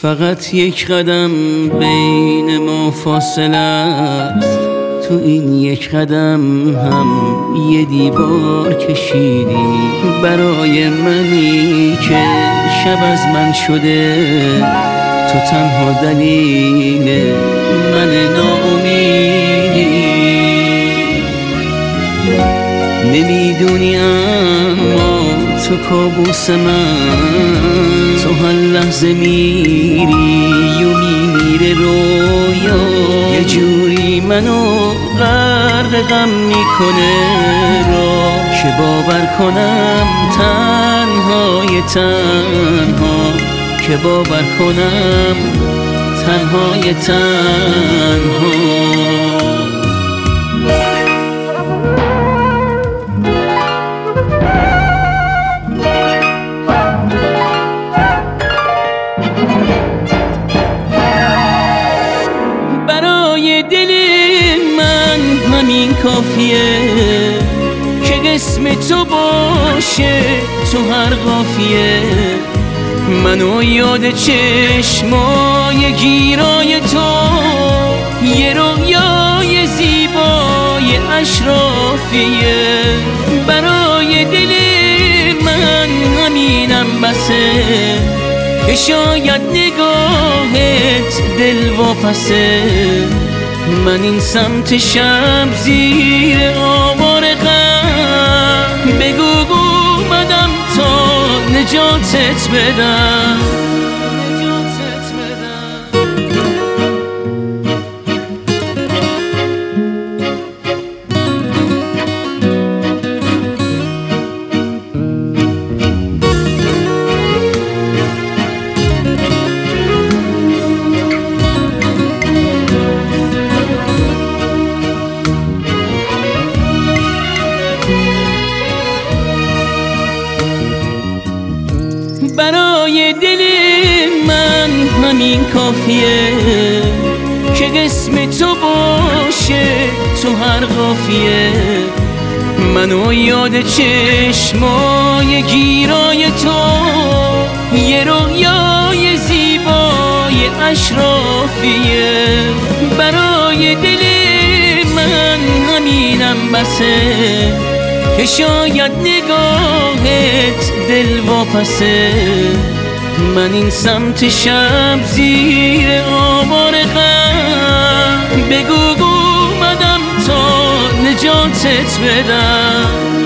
فقط یک قدم بین ما فاصله است، تو این یک قدم هم یه دیوار کشیدی برای منی که شب از من شده. تو تنها دلیل من ناامیدی. نمیدونی اما تو کابوس من، تو هر لحظه میری و میمیره رویا، یه جوری منو غرق غم میکنه را که باور کنم تنهای تنها، که باور کنم تنهای تنها. برای دل من همین کافیه که اسم تو باشه تو هر قافیه، منو یاد چشمای گیرای تو، یه رویای زیبای اشرافیه. برای دل من همینم بسه که شاید نگاهت دل واپسه. من این سمت شب زیر آوار غم بگو اومدم تا نجاتت بدم. برای دل من همین کافیه که اسم تو باشه تو هر قافیه، منو یاد چشمای گیرای تو، یه رویای زیبای اشرافیه. برای دل من همینم بسه که شاید نگاهت دل واپسه. من این سمت شب زیر آوار غم بگو اومدم تا نجاتت بدم.